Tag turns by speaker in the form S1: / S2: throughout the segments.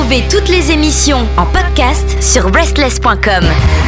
S1: Retrouvez toutes les émissions en podcast sur restless.com.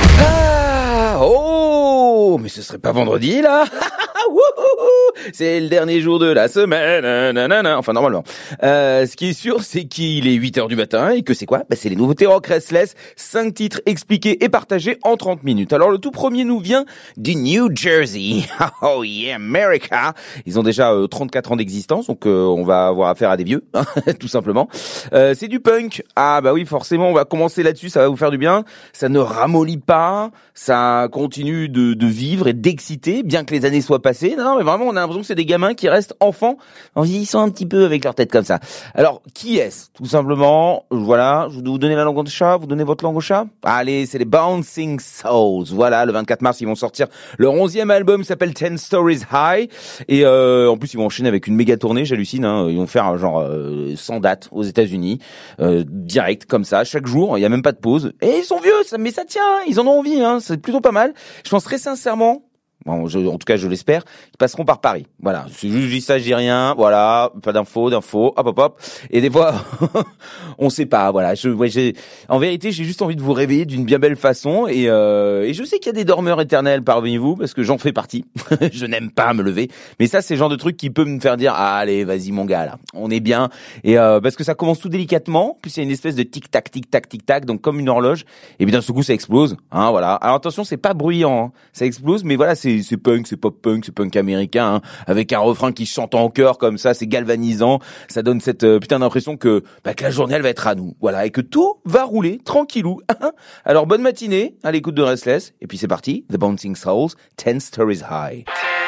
S2: Mais ce serait pas vendredi là? C'est le dernier jour de la semaine, nanana. Enfin normalement. Ce qui est sûr, c'est qu'il est 8h du matin et que c'est quoi? C'est les nouveautés rock Restless, 5 titres expliqués et partagés en 30 minutes. Alors le tout premier nous vient du New Jersey. Oh yeah, America. Ils ont déjà 34 ans d'existence, donc on va avoir affaire à des vieux, tout simplement. C'est du punk. Ah bah oui, forcément, on va commencer là-dessus, ça va vous faire du bien. Ça ne ramollit pas, ça continue de vivre et d'exciter, bien que les années soient passées. Non, mais vraiment, on a l'impression que c'est des gamins qui restent enfants en vieillissant un petit peu avec leur tête comme ça. Alors, qui est-ce? Tout simplement, voilà, je vais vous donner la langue au chat, vous donnez votre langue au chat? Allez, c'est les Bouncing Souls. Voilà, le 24 mars, ils vont sortir leur 11e album, qui s'appelle 10 Stories High. Et en plus, ils vont enchaîner avec une méga tournée, j'hallucine. Ils vont faire genre 100 dates aux États-Unis, direct, comme ça, chaque jour. Il y a même pas de pause. Et ils sont vieux, mais ça tient, ils en ont envie. C'est plutôt pas mal. Je pense très sincèrement, en tout cas je l'espère, ils passeront par Paris. Voilà, c'est juste, je dis ça, je dis rien. Voilà, pas d'infos, hop. Et des fois, on sait pas. Voilà, en vérité, j'ai juste envie de vous réveiller d'une bien belle façon. Et je sais qu'il y a des dormeurs éternels parmi vous, parce que j'en fais partie. Je n'aime pas me lever, mais ça, c'est le genre de truc qui peut me faire dire, allez, vas-y mon gars, là, on est bien. Et parce que ça commence tout délicatement, puis il y a une espèce de tic-tac, tic-tac, tic-tac, donc comme une horloge. Et puis d'un seul coup, ça explose. Voilà. Alors attention, c'est pas bruyant, ça explose, mais voilà, c'est punk, c'est pop-punk, c'est punk américain, avec un refrain qui chante en chœur comme ça, c'est galvanisant, ça donne cette putain d'impression que la journée elle va être à nous, voilà, et que tout va rouler tranquillou. Alors bonne matinée à l'écoute de Restless, et puis c'est parti, The Bouncing Souls, 10 Stories High.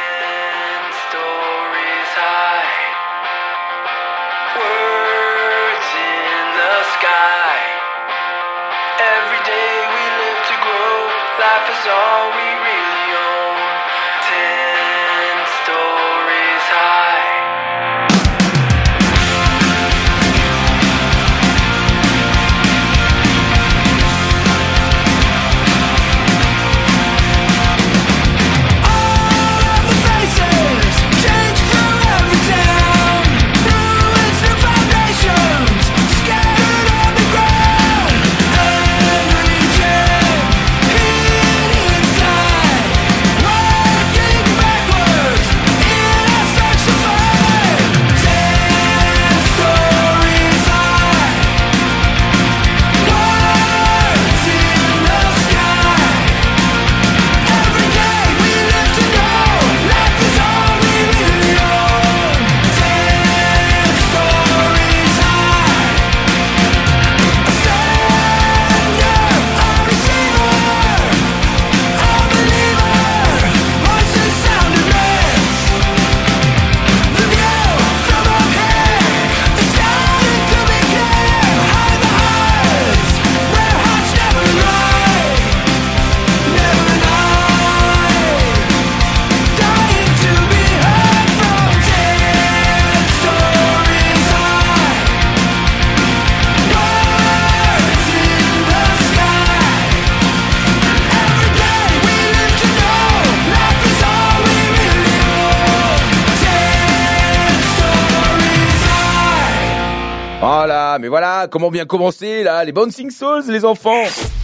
S2: Voilà, mais voilà, comment bien commencer là, les Bouncing Souls, les enfants.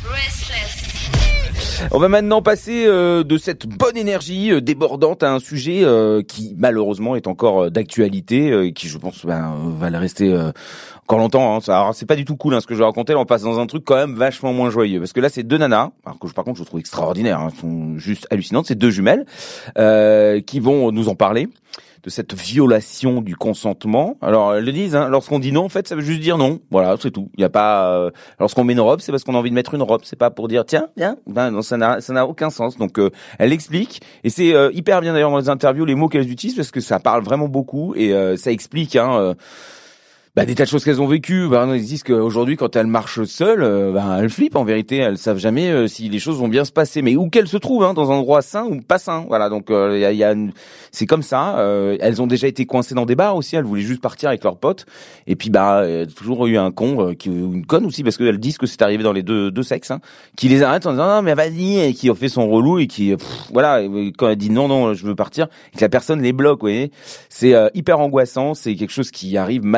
S2: On va maintenant passer de cette bonne énergie débordante à un sujet qui malheureusement est encore d'actualité, qui je pense va le rester encore longtemps. Alors, c'est pas du tout cool ce que je vais raconter. Là, on passe dans un truc quand même vachement moins joyeux, parce que là c'est deux nanas, alors que par contre je trouve extraordinaires, elles sont juste hallucinantes. C'est deux jumelles qui vont nous en parler de cette violation du consentement. Alors, elles le disent, lorsqu'on dit non, en fait, ça veut juste dire non. Voilà, c'est tout. Il y a pas, lorsqu'on met une robe, c'est parce qu'on a envie de mettre une robe. C'est pas pour dire, tiens, viens. Non, ça n'a aucun sens. Donc, elle explique. Et c'est hyper bien d'ailleurs dans les interviews, les mots qu'elles utilisent, parce que ça parle vraiment beaucoup et ça explique, des tas de choses qu'elles ont vécues. Elles disent qu'aujourd'hui, quand elles marchent seules, elles flippent en vérité. Elles savent jamais si les choses vont bien se passer, mais où qu'elles se trouvent, dans un endroit sain ou pas sain. Voilà, donc c'est comme ça. Elles ont déjà été coincées dans des bars aussi. Elles voulaient juste partir avec leurs potes. Et puis il y a toujours eu un con, une conne aussi, parce qu'elles disent que c'est arrivé dans les deux sexes, qui les arrête en disant non mais vas-y, et qui ont fait son relou et qui quand elle dit non je veux partir, et que la personne les bloque. Vous voyez, c'est hyper angoissant. C'est quelque chose qui arrive malheureusement.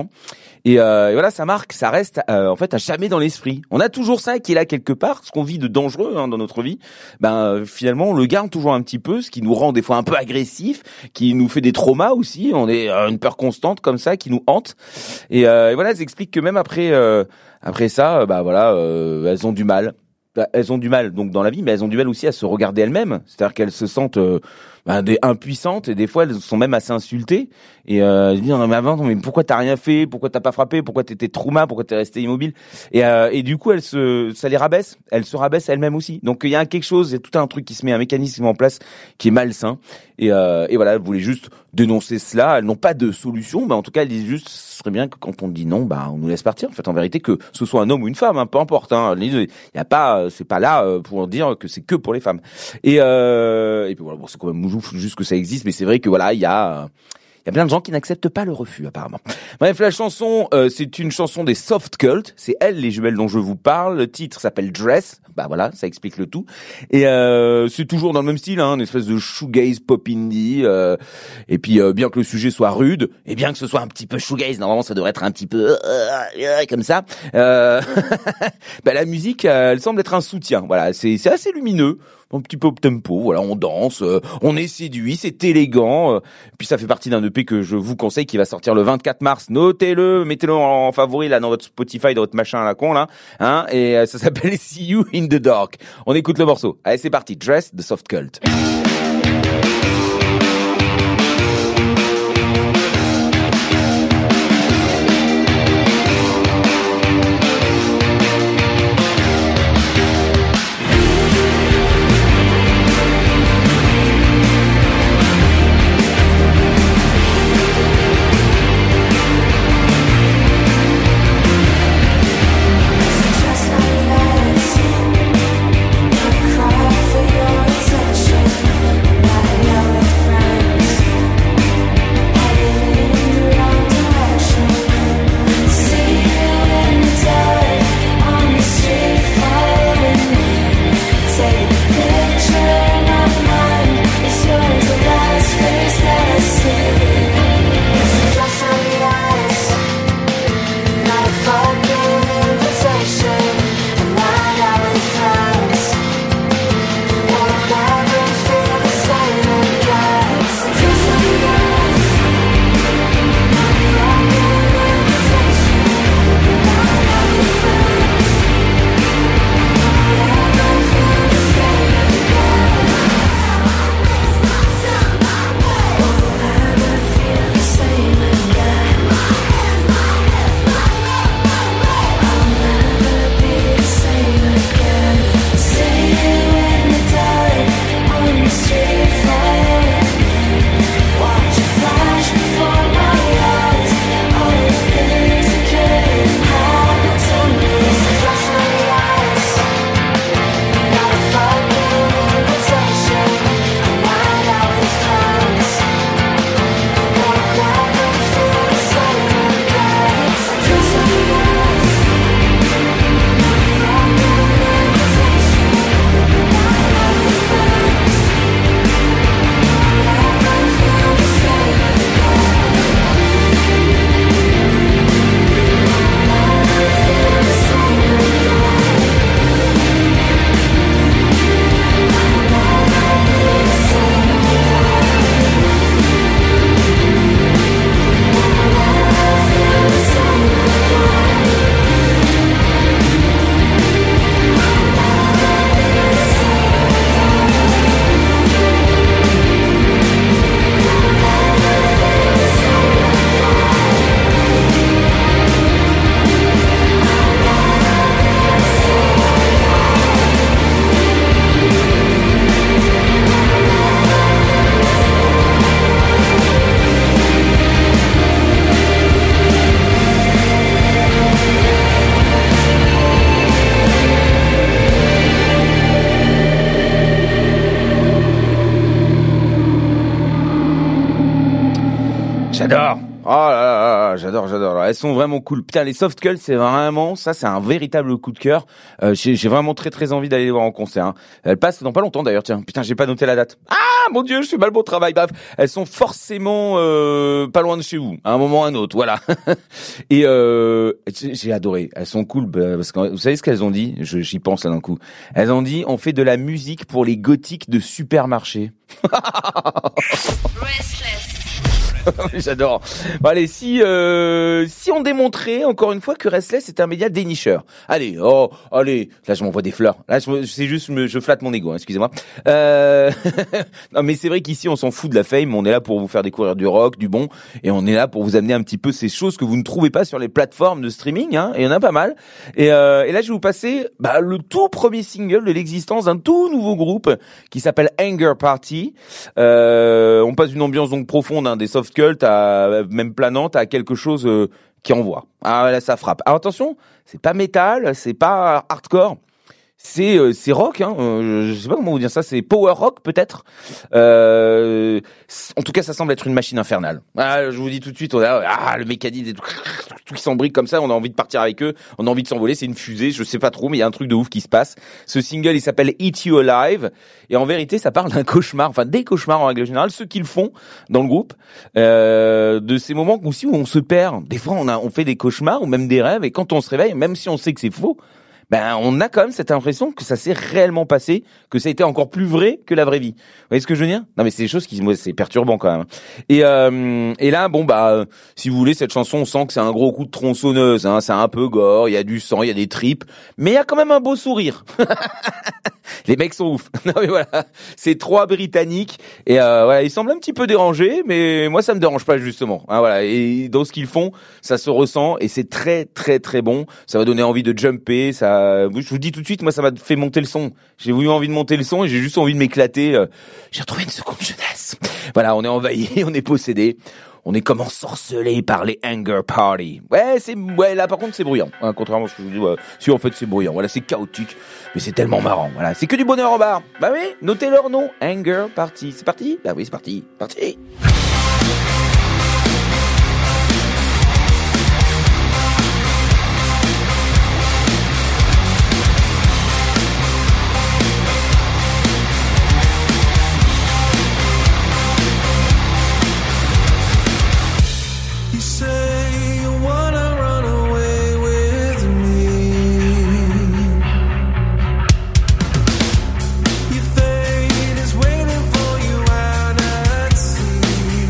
S2: temps. Et voilà, ça reste en fait à jamais dans l'esprit. On a toujours ça qui est là quelque part, ce qu'on vit de dangereux dans notre vie. Finalement, on le garde toujours un petit peu, ce qui nous rend des fois un peu agressifs, qui nous fait des traumas aussi. On est une peur constante comme ça qui nous hante. Et voilà, elles expliquent que même après ça, elles ont du mal. Elles ont du mal donc dans la vie, mais elles ont du mal aussi à se regarder elles-mêmes. C'est-à-dire qu'elles se sentent impuissantes et des fois elles sont même assez insultées et elles disent non mais pourquoi t'as rien fait, pourquoi t'as pas frappé, pourquoi t'étais trauma, pourquoi t'es resté immobile et du coup ça les rabaisse, elles se rabaissent elles-mêmes aussi. Donc il y a quelque chose, il y a tout un truc qui se met, un mécanisme en place qui est malsain et voilà, elles voulaient juste dénoncer cela. Elles n'ont pas de solution, mais en tout cas elles disent juste ce serait bien que quand on dit non, on nous laisse partir. En fait, en vérité, que ce soit un homme ou une femme, peu importe. Il y a pas, c'est pas là pour dire que c'est que pour les femmes. Et puis voilà, c'est quand même juste que ça existe, mais c'est vrai que voilà, il y a plein de gens qui n'acceptent pas le refus, apparemment. Bref, la chanson, c'est une chanson des Soft Cult. C'est elles, les jumelles dont je vous parle. Le titre s'appelle Dress. Voilà, ça explique le tout. Et c'est toujours dans le même style, une espèce de shoegaze pop indie. Et puis, bien que le sujet soit rude, et bien que ce soit un petit peu shoegaze, normalement, ça devrait être un petit peu comme ça. La musique, elle semble être un soutien. Voilà, c'est assez lumineux. Un petit peu up tempo, voilà, on danse, on est séduit, c'est élégant. Puis ça fait partie d'un EP que je vous conseille qui va sortir le 24 mars. Notez-le, mettez-le en favori là dans votre Spotify, dans votre machin à la con là, et ça s'appelle See You in the Dark. On écoute le morceau. Allez, c'est parti. Dress de Soft Cult. J'adore. Oh là là, j'adore. Elles sont vraiment cool. Putain, les Soft Cult, c'est vraiment, ça, c'est un véritable coup de cœur. J'ai vraiment très envie d'aller les voir en concert. Elles passent dans pas longtemps d'ailleurs, tiens. Putain, j'ai pas noté la date. Ah! mon Dieu, je fais mal mon travail. Bref, elles sont forcément pas loin de chez vous, à un moment ou à un autre, voilà. Et j'ai adoré. Elles sont cool parce que vous savez ce qu'elles ont dit? J'y pense là d'un coup. Elles ont dit on fait de la musique pour les gothiques de supermarché. J'adore. Bon, allez, si on démontrait encore une fois que Restless est un média dénicheur. Allez, allez. Là, je m'envoie des fleurs. Là, c'est juste, je flatte mon ego. Hein, excusez-moi. Non, mais c'est vrai qu'ici, on s'en fout de la fame. On est là pour vous faire découvrir du rock, du bon, et on est là pour vous amener un petit peu ces choses que vous ne trouvez pas sur les plateformes de streaming. Hein, et il y en a pas mal. Et là, je vais vous passer le tout premier single de l'existence d'un tout nouveau groupe qui s'appelle Anger Party. On passe d'une ambiance donc profonde, hein, des soft cult à même planante à quelque chose qui envoie. Ah là, ça frappe. Alors attention, c'est pas métal, c'est pas hardcore. C'est rock, hein. Je sais pas comment vous dire ça. C'est power rock peut-être. En tout cas, ça semble être une machine infernale. Ah, je vous dis tout de suite, on a le mécanisme, tout qui s'embrique comme ça. On a envie de partir avec eux. On a envie de s'envoler. C'est une fusée. Je sais pas trop, mais il y a un truc de ouf qui se passe. Ce single, il s'appelle Eat You Alive, et en vérité, ça parle d'un cauchemar, enfin des cauchemars en règle générale, ceux qui le font dans le groupe, de ces moments aussi où on se perd. Des fois, on fait des cauchemars ou même des rêves, et quand on se réveille, même si on sait que c'est faux, on a quand même cette impression que ça s'est réellement passé, que ça a été encore plus vrai que la vraie vie. Vous voyez ce que je veux dire? Non, mais c'est des choses moi, c'est perturbant quand même. Et là, si vous voulez, cette chanson, on sent que c'est un gros coup de tronçonneuse, hein. C'est un peu gore, il y a du sang, il y a des tripes, mais il y a quand même un beau sourire. Les mecs sont ouf. Non, mais voilà. C'est 3 Britanniques. Et, ils semblent un petit peu dérangés, mais moi, ça me dérange pas, justement. Hein, voilà. Et dans ce qu'ils font, ça se ressent, et c'est très, très, très bon. Ça va donner envie de jumper, je vous dis tout de suite, moi, ça m'a fait monter le son. J'ai voulu envie de monter le son et j'ai juste envie de m'éclater. J'ai retrouvé une seconde jeunesse. Voilà, on est envahi, on est possédé. On est comme ensorcelé par les Anger Party. Là, par contre, c'est bruyant. Hein, contrairement à ce que je vous dis, si, en fait, c'est bruyant. Voilà, c'est chaotique, mais c'est tellement marrant. Voilà, c'est que du bonheur en bar. Bah oui, notez leur nom. Anger Party. C'est parti? Bah oui, c'est parti. Parti.
S3: Your fate is waiting for you out at sea.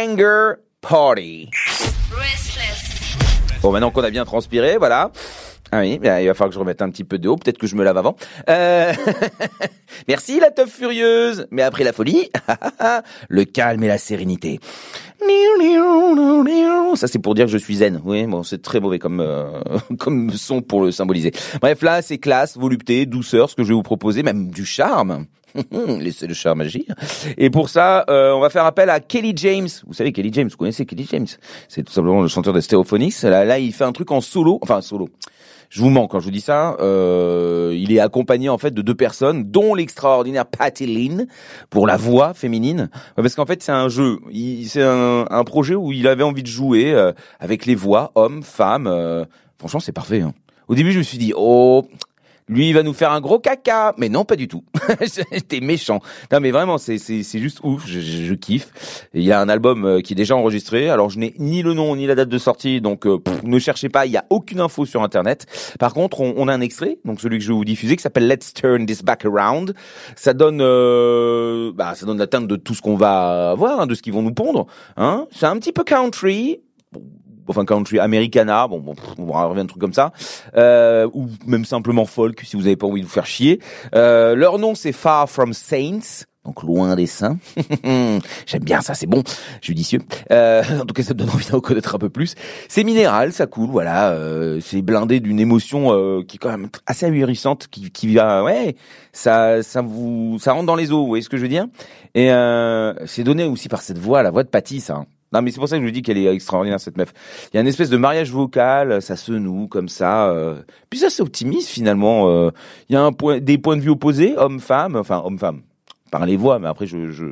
S2: Banger Party. Bon, maintenant qu'on a bien transpiré, voilà. Ah oui, il va falloir que je remette un petit peu d'eau. Peut-être que je me lave avant. Merci la teuf furieuse. Mais après la folie, le calme et la sérénité. Ça, c'est pour dire que je suis zen. Oui, bon, c'est très mauvais comme son pour le symboliser. Bref, là, c'est classe, volupté, douceur, ce que je vais vous proposer, même du charme. Laissez le charme agir. Et pour ça, on va faire appel à Kelly James. Vous savez, Kelly James, vous connaissez Kelly James? C'est tout simplement le chanteur de Stereophonics. Là, il fait un truc en solo. Enfin, solo. Je vous mens quand je vous dis ça. Il est accompagné en fait de 2 personnes, dont l'extraordinaire Patti Lynn pour la voix féminine. Ouais, parce qu'en fait, c'est un jeu. C'est un projet où il avait envie de jouer avec les voix hommes, femmes. Franchement, c'est parfait. Hein. Au début, je me suis dit, oh. Lui, il va nous faire un gros caca. Mais non, pas du tout. T'es méchant. Non, mais vraiment, c'est juste ouf. Je kiffe. Et il y a un album qui est déjà enregistré. Alors, je n'ai ni le nom, ni la date de sortie. Donc, ne cherchez pas. Il y a aucune info sur Internet. Par contre, on a un extrait. Donc, celui que je vais vous diffuser, qui s'appelle Let's Turn This Back Around. Ça donne la teinte de tout ce qu'on va voir, hein, de ce qu'ils vont nous pondre. Hein. C'est un petit peu country. Enfin country Americana, on va revenir un truc comme ça, ou même simplement folk si vous avez pas envie de vous faire chier. Leur nom c'est Far From Saints, donc loin des saints. J'aime bien ça, c'est bon, judicieux. En tout cas, ça me donne envie d'en connaître un peu plus. C'est minéral, ça coule, voilà. C'est blindé d'une émotion qui est quand même assez ahurissante, qui va, ouais, ça rentre dans les os. Vous voyez ce que je veux dire? Et c'est donné aussi par cette voix, la voix de Patti, ça. Hein. Non, mais c'est pour ça que je vous dis qu'elle est extraordinaire, cette meuf. Il y a une espèce de mariage vocal, ça se noue comme ça. Puis ça, c'est optimiste, finalement. Il y a des points de vue opposés, homme-femme. Enfin, homme-femme, par les voix, mais après,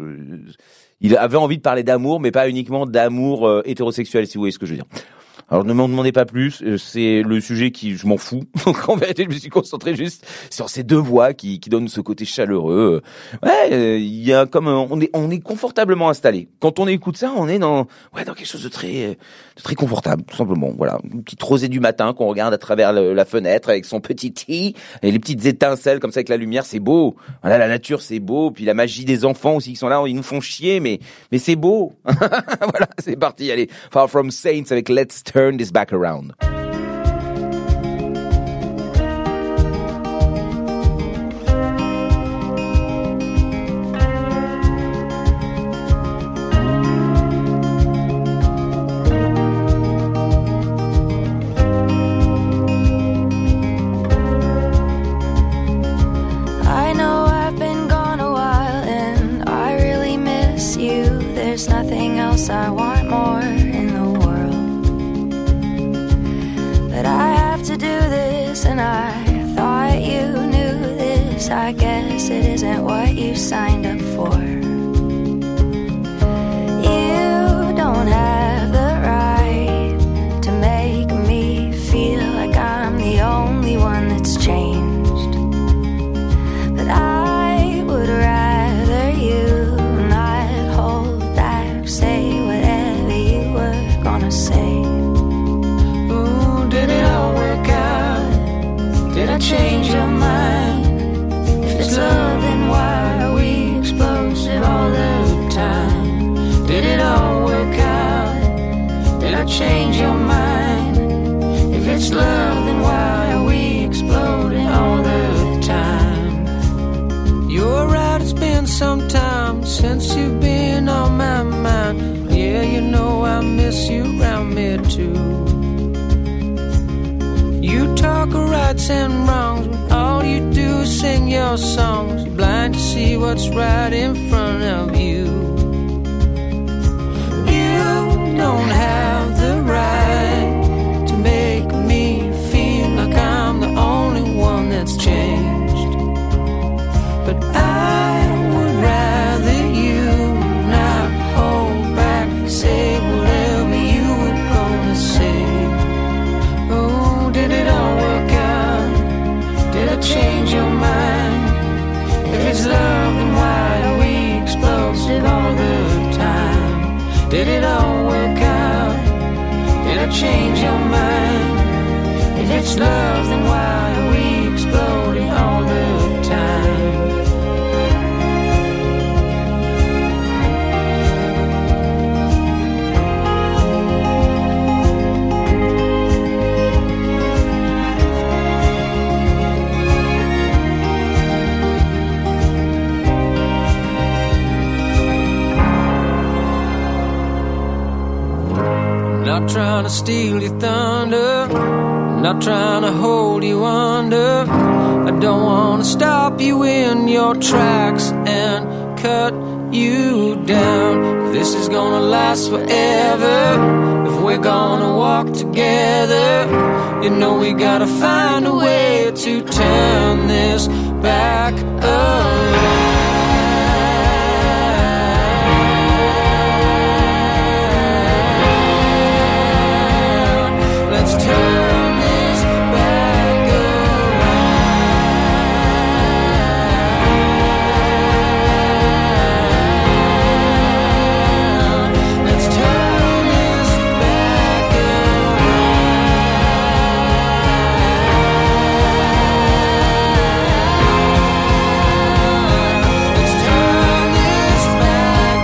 S2: il avait envie de parler d'amour, mais pas uniquement d'amour hétérosexuel, si vous voyez ce que je veux dire. Alors ne m'en demandez pas plus, c'est le sujet qui je m'en fous. Donc en vérité, je me suis concentré juste sur ces 2 voix qui donnent ce côté chaleureux. Ouais, il y a comme on est confortablement installé. Quand on écoute ça, on est dans quelque chose de très confortable, tout simplement. Voilà, une petite rosée du matin qu'on regarde à travers la fenêtre avec son petit tea et les petites étincelles comme ça avec la lumière, c'est beau. Voilà, la nature, c'est beau, puis la magie des enfants aussi qui sont là, ils nous font chier mais c'est beau. Voilà, c'est parti. Allez, Far From Saints avec Let's Turn This Back Around.
S3: I know I've been gone a while and I really miss you. There's nothing else I want more in the world. But I have to do this and I thought you knew this. I guess it isn't what you signed up for. You don't have the right to make me feel like I'm the only one that's changed. But I would rather you not hold back, say whatever you were gonna say. Ooh, did it all work out? Did I change your mind? If it's love, then why are we explosive all the time? Did it all work out? Did I change your mind? If it's love, then why are we exploding all the time? You're right, it's been some time since you've been on my mind. Yeah, you know I miss you around me too. You talk of rights and wrongs, but all you do is sing your songs. Blind to see what's right in front of you. You don't have the right to make me feel like I'm the only one that's changed. But I would rather you not hold back, say whatever you were gonna say. Oh, did it all work out? Did I change your mind? If it's love, then why are we explosive all the time? Did it all work out? Did I change your mind? If it's love, then why are we exploding all the time?
S4: trying to steal your thunder, not trying to hold you under. I don't want to stop you in your tracks and cut you down. This is gonna last forever. If we're gonna walk together, you know we gotta find a way to turn this back around. Let's turn this back around. Let's turn this back around. Let's turn this back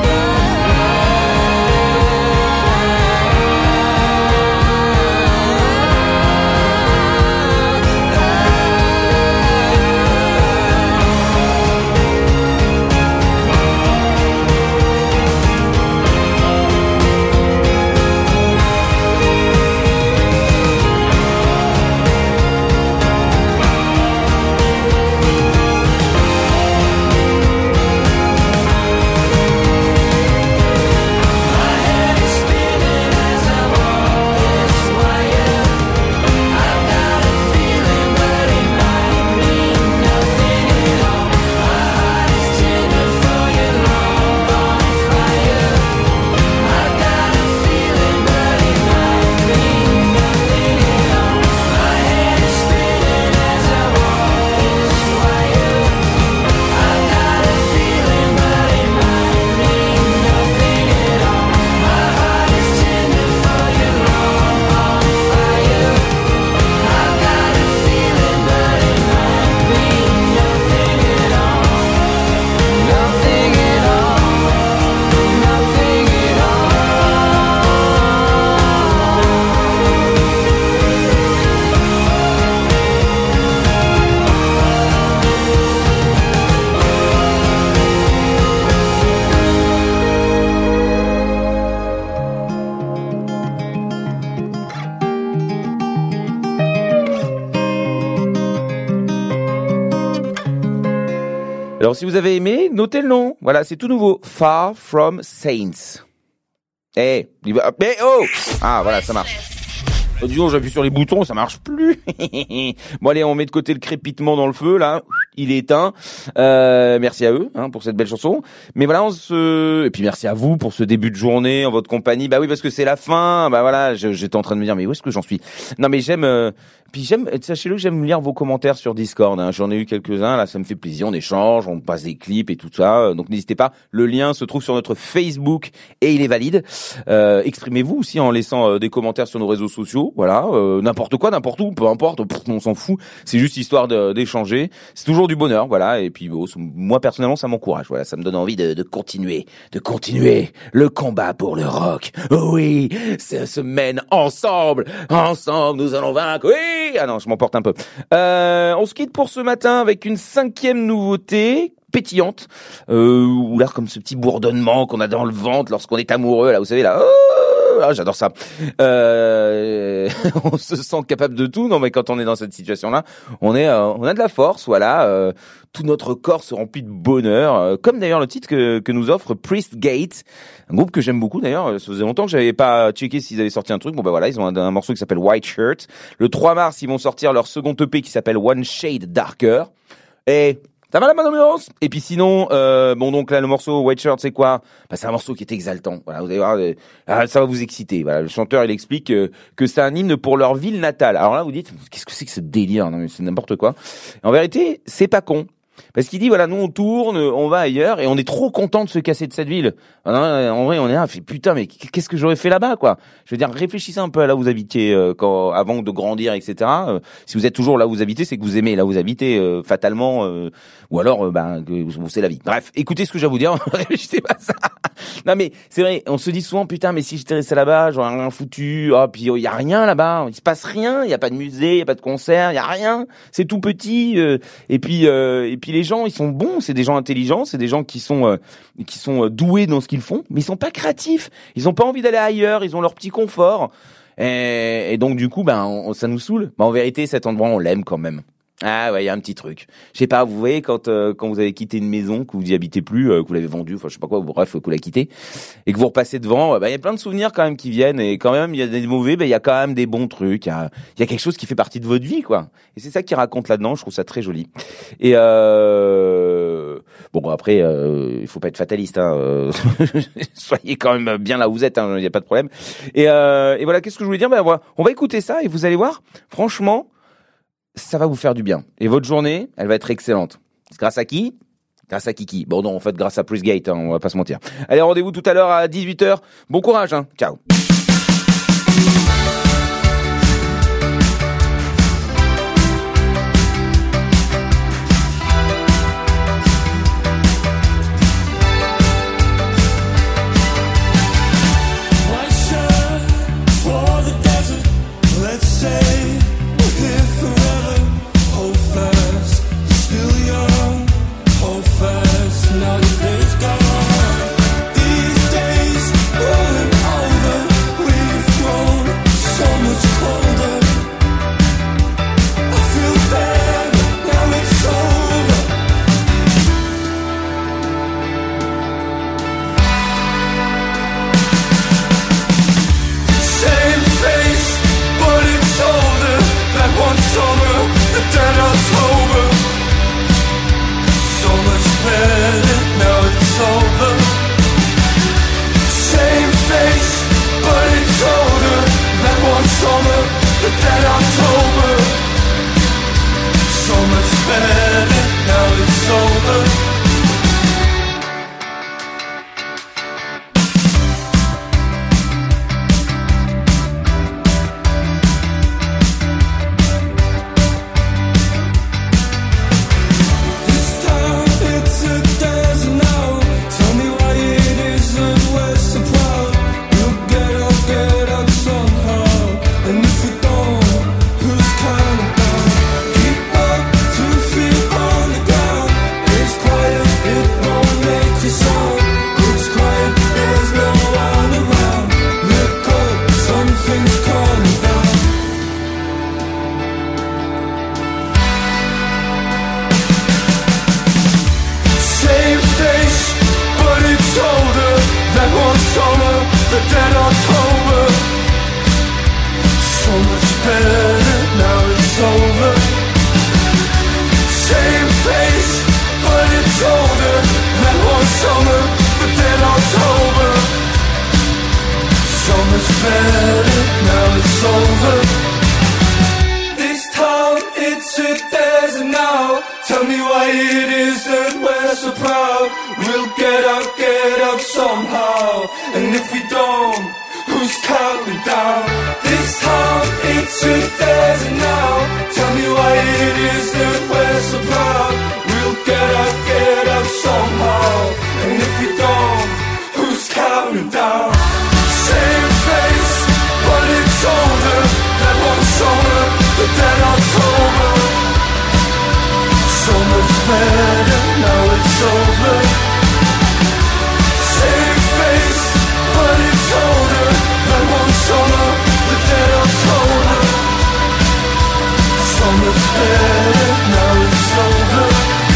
S2: Alors si vous avez aimé, notez le nom. Voilà, c'est tout nouveau. Far From Saints. Eh, oh! Ah, voilà, ça marche. Du coup, j'appuie sur les boutons, ça marche plus. Bon allez, on met de côté le crépitement dans le feu, là. Il est éteint. Merci à eux, pour cette belle chanson. Mais voilà, et puis merci à vous pour ce début de journée en votre compagnie. Bah oui, parce que c'est la fin. Bah voilà, j'étais en train de me dire, mais où est-ce que j'en suis? Non, mais sachez-le que j'aime lire vos commentaires sur Discord, J'en ai eu quelques-uns, là, ça me fait plaisir. On échange, on passe des clips et tout ça. Donc n'hésitez pas. Le lien se trouve sur notre Facebook et il est valide. Exprimez-vous aussi en laissant des commentaires sur nos réseaux sociaux. Voilà, n'importe quoi, n'importe où, peu importe. On s'en fout. C'est juste histoire d'échanger. C'est toujours du bonheur, voilà. Et puis, moi, personnellement, ça m'encourage. Voilà, ça me donne envie de continuer le combat pour le rock. Oh oui, ça se mène ensemble, nous allons vaincre. Oui! Ah non, je m'emporte un peu. On se quitte pour ce matin avec une 5e nouveauté pétillante, ou là comme ce petit bourdonnement qu'on a dans le ventre lorsqu'on est amoureux, là, vous savez, là. Ah, j'adore ça. On se sent capable de tout. Non, mais quand on est dans cette situation-là, on a de la force, voilà. Tout notre corps se remplit de bonheur, comme d'ailleurs le titre que nous offre Priest Gate, un groupe que j'aime beaucoup d'ailleurs. Ça faisait longtemps que j'avais pas checké s'ils avaient sorti un truc. Bon bah voilà, ils ont un morceau qui s'appelle White Shirt. Le 3 mars, ils vont sortir leur second EP qui s'appelle One Shade Darker. Et ça va la bonne ambiance. Et puis sinon, donc là le morceau White Shirt, c'est quoi? Bah c'est un morceau qui est exaltant. Voilà, vous allez voir, ça va vous exciter. Voilà, le chanteur il explique que c'est un hymne pour leur ville natale. Alors là vous dites, qu'est-ce que c'est que ce délire? Non mais c'est n'importe quoi. En vérité, c'est pas con. Parce qu'il dit, voilà, nous on tourne, on va ailleurs, et on est trop content de se casser de cette ville. En vrai, on est là, on fait putain, mais qu'est-ce que j'aurais fait là-bas, quoi? Je veux dire, réfléchissez un peu à là où vous habitiez, avant de grandir, etc. Si vous êtes toujours là où vous habitez, c'est que vous aimez là où vous habitez, fatalement, ou alors, c'est la vie. Bref, écoutez ce que j'ai à vous dire, réfléchissez pas à ça. Non mais c'est vrai, on se dit souvent putain mais si j'étais resté là-bas, j'aurais rien foutu. Oh puis il y a rien là-bas, il se passe rien, il y a pas de musée, il y a pas de concert, il y a rien. C'est tout petit et puis les gens ils sont bons, c'est des gens intelligents, c'est des gens qui sont doués dans ce qu'ils font, mais ils sont pas créatifs. Ils ont pas envie d'aller ailleurs, ils ont leur petit confort. Et donc du coup ça nous saoule. En vérité cet endroit on l'aime quand même. Ah ouais, il y a un petit truc. Je sais pas, vous voyez quand vous avez quitté une maison, que vous y habitez plus, que vous l'avez vendue, enfin je sais pas quoi, bref, que vous la quittez et que vous repassez devant, il y a plein de souvenirs quand même qui viennent et quand même il y a des mauvais, il y a quand même des bons trucs, il y a quelque chose qui fait partie de votre vie quoi. Et c'est ça qu'il raconte là-dedans, je trouve ça très joli. Et bon après il faut pas être fataliste hein. Soyez quand même bien là où vous êtes hein, il y a pas de problème. Et voilà, qu'est-ce que je voulais dire voilà, on va écouter ça et vous allez voir, franchement ça va vous faire du bien. Et votre journée, elle va être excellente. Grâce à qui ? Grâce à Kiki. Bon non, en fait, grâce à Prisgate, hein, on va pas se mentir. Allez, rendez-vous tout à l'heure à 18h. Bon courage, hein. Ciao.
S5: Tell me why it is that we're so proud. We'll get up somehow. And if we don't, who's counting down? This time it's a desert now. Tell me why it is that we're so proud. We'll get up somehow. And if we don't, who's counting down? Same face, but it's older. That one summer, but then October. So much better, now it's over. Same face, but it's older. That one summer, but then October. So much better, now it's over.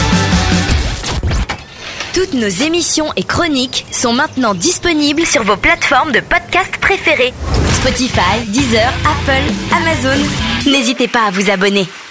S1: Toutes nos émissions et chroniques sont maintenant disponibles sur vos plateformes de podcast préférées. Spotify, Deezer, Apple, Amazon. N'hésitez pas à vous abonner.